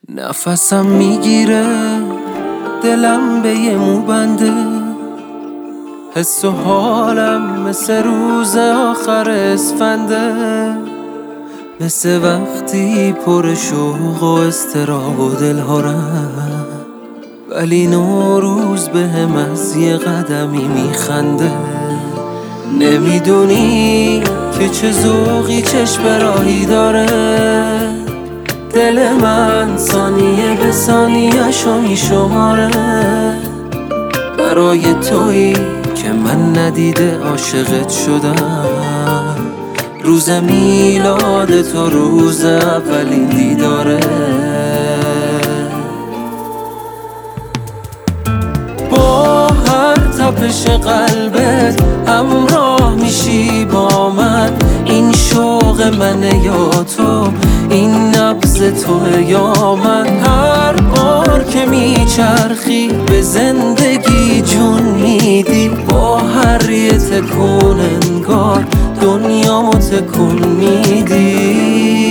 نفسم میگیره دلم به یه مو بنده، حس و حالم مثل روز آخر اسفنده، مثل وقتی پر شوق و اضطراب و دلهارم، ولی نوروز به هم از یه قدمی میخنده. نمیدونی که چه ذوقی چشم راهی داره، دل من ثانیه به ثانیه‌شو میشماره، برای تویی که من ندیده عاشقت شدم. روز میلاد تو روز اولین دیداره، با هر تپش قلبت همراه میشی با من. این شوق منه یا تو، این نبض توه یا من. هر بار که میچرخی به زندگی جون میدی، با هر یه تکون انگار دنیامو تکون میدی.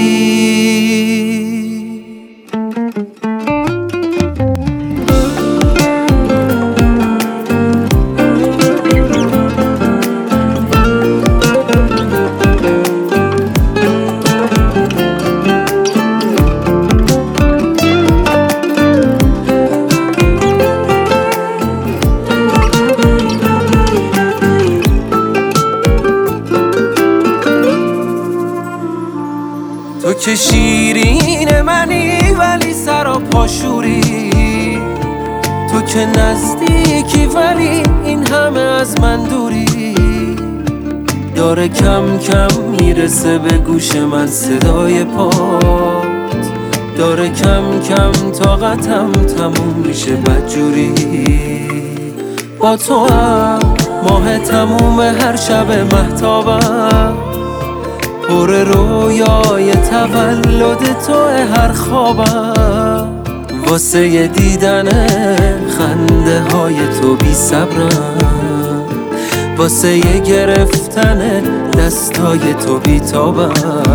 تو که شیرین منی ولی سرا پاشوری، تو که نزدیکی ولی این همه از من دوری. داره کم کم میرسه به گوش من صدای پات، داره کم کم طاقتم تموم میشه بدجوری. با تو هم ماه تموم هر شب مهتابم، پر رویای تولد تو هر خوابم. واسه دیدن خنده های تو بی صبرم، واسه گرفتن دستای تو بی تابم.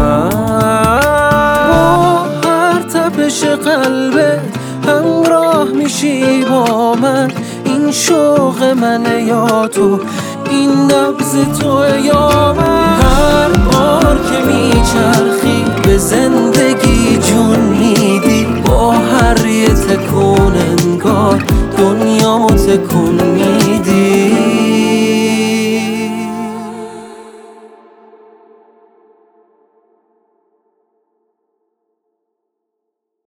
با هر تپش قلبت همراه میشی با من. این شوق منه یا تو، این نبض تو یا من. هر بار که میچرخی به زندگی جون